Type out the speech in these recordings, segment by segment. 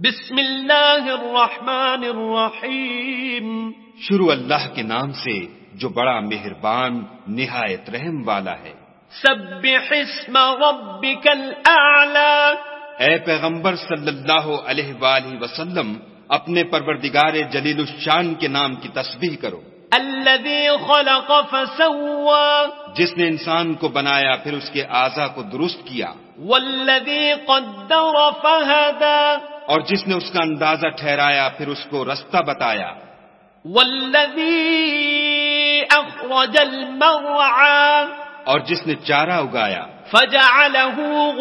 بسم اللہ الرحمن الرحیم شروع اللہ کے نام سے جو بڑا مہربان نہایت رحم والا ہے۔ سبح اسم ربک الاعلی، اے پیغمبر صلی اللہ علیہ وآلہ وسلم اپنے پروردگار جلیل الشان کے نام کی تسبیح کرو، الذی خلق فسوی، جس نے انسان کو بنایا پھر اس کے اعضاء کو درست کیا، والذی قدر فہدی، اور جس نے اس کا اندازہ ٹھہرایا پھر اس کو رستہ بتایا، والذی اخرج المرعی، اور جس نے چارہ اگایا فجعلہ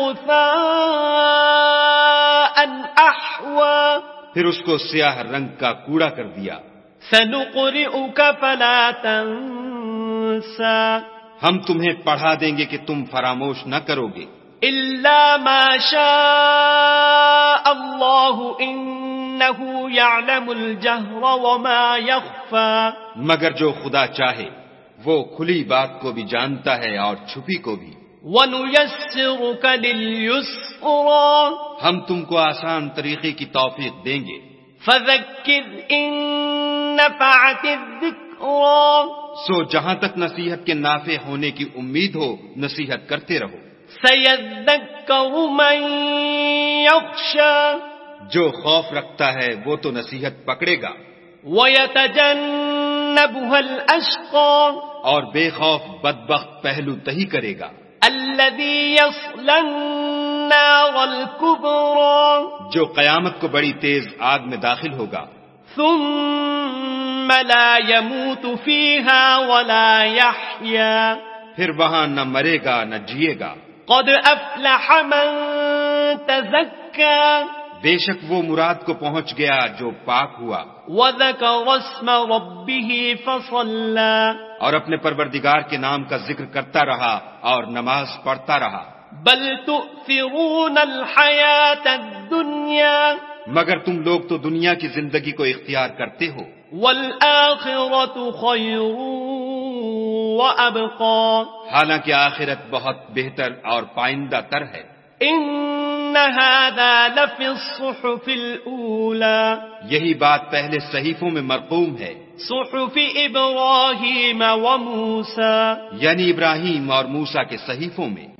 غثاء احوی، پھر اس کو سیاہ رنگ کا کوڑا کر دیا۔ سنقرئک فلا تنسى، ہم تمہیں پڑھا دیں گے کہ تم فراموش نہ کرو گے، الا ما شاء اللہ انہ یعلم الجہر وما یخفى، مگر جو خدا چاہے وہ کھلی بات کو بھی جانتا ہے اور چھپی کو بھی۔ وَنُيَسِّرُكَ لِلْيُسْرَى، ہم تم کو آسان طریقے کی توفیق دیں گے، فَذَكِّرْ إِن نَّفَعَتِ الذِّكْرَى، سو جہاں تک نصیحت کے نافع ہونے کی امید ہو نصیحت کرتے رہو۔ سَيَذَّكَّرُ مَن يَخْشَى، جو خوف رکھتا ہے وہ تو نصیحت پکڑے گا، وَيَتَجَنَّبُهَا الْأَشْقَى، اور بے خوف بدبخت پہلو تہی کرے گا، الَّذِي يَصْلَى النَّارَ الْكُبْرَى، جو قیامت کو بڑی تیز آگ میں داخل ہوگا، ثُمَّ لَا يَمُوتُ فِيهَا وَلَا يَحْيَى، پھر وہاں نہ مرے گا نہ جیے گا۔ قد افلح من تزکا، بے شک وہ مراد کو پہنچ گیا جو پاک ہوا وذکر اسم ربہ فصلی، اور اپنے پروردگار کے نام کا ذکر کرتا رہا اور نماز پڑھتا رہا۔ بل تؤثرون الحیاة الدنیا، مگر تم لوگ تو دنیا کی زندگی کو اختیار کرتے ہو، والآخرة خیر وابقى، حالانکہ آخرت بہت بہتر اور پائندہ تر ہے۔ ان هذا لفی الصحف الاولى، یہی بات پہلے صحیفوں میں مرقوم ہے، صحف ابراہیم وموسیٰ، یعنی ابراہیم اور موسیٰ کے صحیفوں میں۔